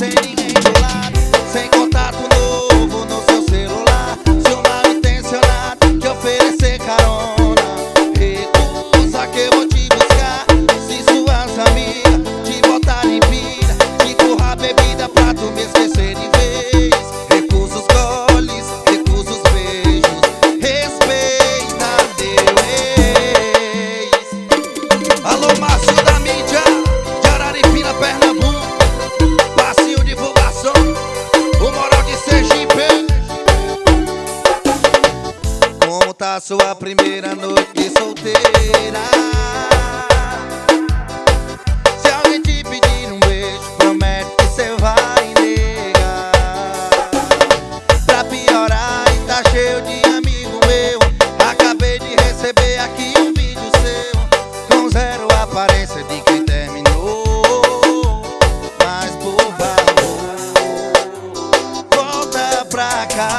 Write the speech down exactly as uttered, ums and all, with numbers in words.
sem ninguém do lado, sem contato novo no seu celular. Se o mal intencionado te oferecer carona, recusa que eu vou te buscar. Se suas amigas te botarem pira, te empurrar bebida pra tu me esquecer de vez. Recusa os goles, recusa os beijos, respeita teu ex. Alô, Márcio da mídia, de Araripina, Pernambuco. Passinho divulgação, o moral de Sergipe. Como tá sua primeira noite de solteira? Se alguém te pedir um beijo, promete que cê vai negar. Pra piorar, e tá cheio de amigo meu. Acabei de receber aqui um vídeo seu, com zero aparência de quem terminou. Mas por favor, volta pra cá.